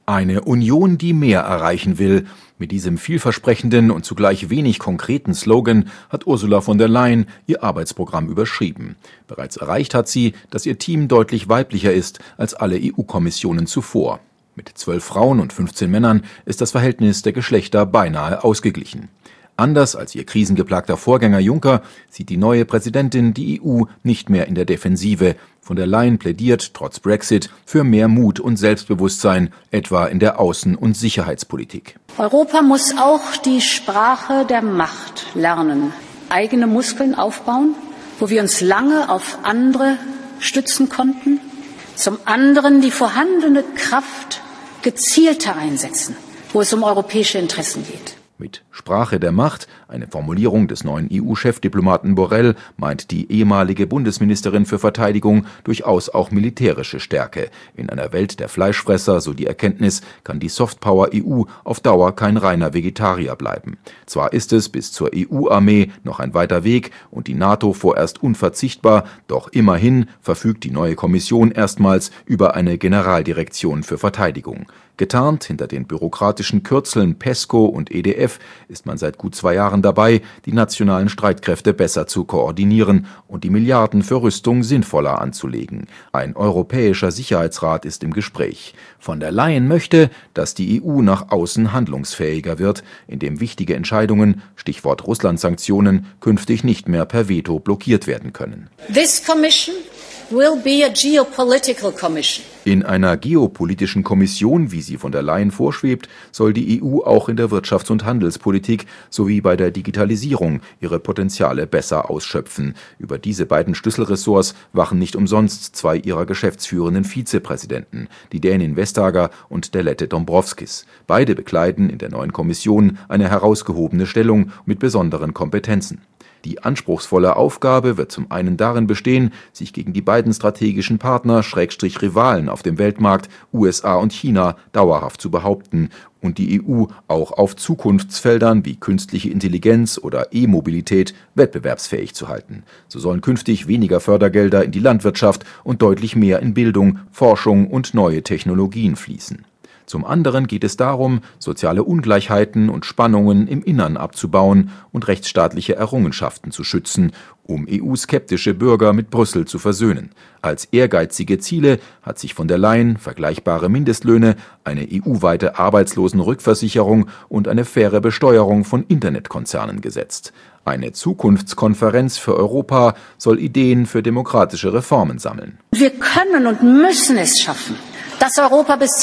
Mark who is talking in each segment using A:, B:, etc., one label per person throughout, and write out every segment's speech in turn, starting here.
A: Eine Union, die mehr erreichen will. Mit diesem vielversprechenden und zugleich wenig konkreten Slogan hat Ursula von der Leyen ihr Arbeitsprogramm überschrieben. Bereits erreicht hat sie, dass ihr Team deutlich weiblicher ist als alle EU-Kommissionen zuvor. Mit 12 Frauen und 15 Männern ist das Verhältnis der Geschlechter beinahe ausgeglichen. Anders als ihr krisengeplagter Vorgänger Juncker sieht die neue Präsidentin die EU nicht mehr in der Defensive. Von der Leyen plädiert trotz Brexit für mehr Mut und Selbstbewusstsein, etwa in der Außen- und Sicherheitspolitik.
B: Europa muss auch die Sprache der Macht lernen, eigene Muskeln aufbauen, wo wir uns lange auf andere stützen konnten. Zum anderen die vorhandene Kraft gezielter einsetzen, wo es um europäische Interessen geht.
A: Mit Sprache der Macht, eine Formulierung des neuen EU-Chefdiplomaten Borrell, meint die ehemalige Bundesministerin für Verteidigung durchaus auch militärische Stärke. In einer Welt der Fleischfresser, so die Erkenntnis, kann die Softpower EU auf Dauer kein reiner Vegetarier bleiben. Zwar ist es bis zur EU-Armee noch ein weiter Weg und die NATO vorerst unverzichtbar, doch immerhin verfügt die neue Kommission erstmals über eine Generaldirektion für Verteidigung. Getarnt hinter den bürokratischen Kürzeln PESCO und EDF ist man seit gut 2 Jahren dabei, die nationalen Streitkräfte besser zu koordinieren und die Milliarden für Rüstung sinnvoller anzulegen. Ein europäischer Sicherheitsrat ist im Gespräch. Von der Leyen möchte, dass die EU nach außen handlungsfähiger wird, indem wichtige Entscheidungen, Stichwort Russland-Sanktionen, künftig nicht mehr per Veto blockiert werden können.
B: This commission will be a geopolitical commission.
A: In einer geopolitischen Kommission, wie sie von der Leyen vorschwebt, soll die EU auch in der Wirtschafts- und Handelspolitik sowie bei der Digitalisierung ihre Potenziale besser ausschöpfen. Über diese beiden Schlüsselressorts wachen nicht umsonst 2 ihrer geschäftsführenden Vizepräsidenten, die Dänin Vestager und der Lette Dombrovskis. Beide bekleiden in der neuen Kommission eine herausgehobene Stellung mit besonderen Kompetenzen. Die anspruchsvolle Aufgabe wird zum einen darin bestehen, sich gegen die beiden strategischen Partner /Rivalen auf dem Weltmarkt, USA und China, dauerhaft zu behaupten und die EU auch auf Zukunftsfeldern wie künstliche Intelligenz oder E-Mobilität wettbewerbsfähig zu halten. So sollen künftig weniger Fördergelder in die Landwirtschaft und deutlich mehr in Bildung, Forschung und neue Technologien fließen. Zum anderen geht es darum, soziale Ungleichheiten und Spannungen im Innern abzubauen und rechtsstaatliche Errungenschaften zu schützen, um EU-skeptische Bürger mit Brüssel zu versöhnen. Als ehrgeizige Ziele hat sich von der Leyen vergleichbare Mindestlöhne, eine EU-weite Arbeitslosenrückversicherung und eine faire Besteuerung von Internetkonzernen gesetzt. Eine Zukunftskonferenz für Europa soll Ideen für demokratische Reformen sammeln.
B: Wir können und müssen es schaffen, dass Europa bis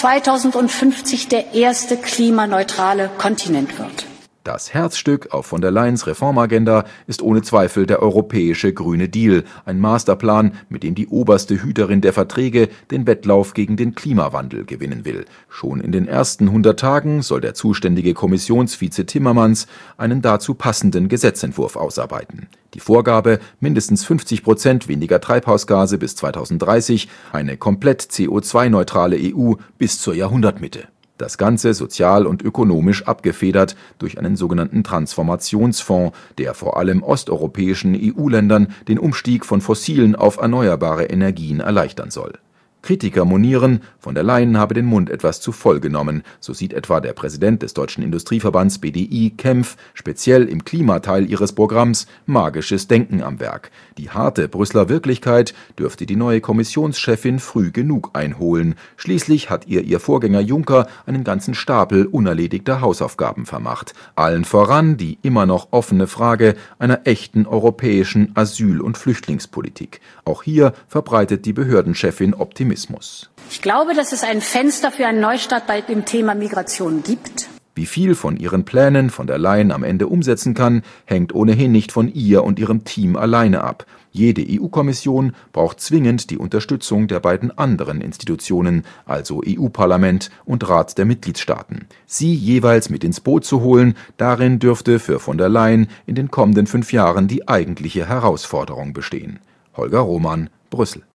B: 2050 der erste klimaneutrale Kontinent wird.
A: Das Herzstück auf von der Leyens Reformagenda ist ohne Zweifel der europäische Grüne Deal, ein Masterplan, mit dem die oberste Hüterin der Verträge den Wettlauf gegen den Klimawandel gewinnen will. Schon in den ersten 100 Tagen soll der zuständige Kommissionsvize Timmermans einen dazu passenden Gesetzentwurf ausarbeiten. Die Vorgabe, mindestens 50% weniger Treibhausgase bis 2030, eine komplett CO2-neutrale EU bis zur Jahrhundertmitte. Das Ganze sozial und ökonomisch abgefedert durch einen sogenannten Transformationsfonds, der vor allem osteuropäischen EU-Ländern den Umstieg von fossilen auf erneuerbare Energien erleichtern soll. Kritiker monieren, von der Leyen habe den Mund etwas zu voll genommen. So sieht etwa der Präsident des Deutschen Industrieverbands BDI, Kempf, speziell im Klimateil ihres Programms magisches Denken am Werk. Die harte Brüsseler Wirklichkeit dürfte die neue Kommissionschefin früh genug einholen. Schließlich hat ihr Vorgänger Juncker einen ganzen Stapel unerledigter Hausaufgaben vermacht. Allen voran die immer noch offene Frage einer echten europäischen Asyl- und Flüchtlingspolitik. Auch hier verbreitet die Behördenchefin Optimismus.
B: Ich glaube, dass es ein Fenster für einen Neustart bei dem Thema Migration gibt.
A: Wie viel von ihren Plänen von der Leyen am Ende umsetzen kann, hängt ohnehin nicht von ihr und ihrem Team alleine ab. Jede EU-Kommission braucht zwingend die Unterstützung der beiden anderen Institutionen, also EU-Parlament und Rat der Mitgliedstaaten. Sie jeweils mit ins Boot zu holen, darin dürfte für von der Leyen in den kommenden 5 Jahren die eigentliche Herausforderung bestehen. Holger Roman, Brüssel.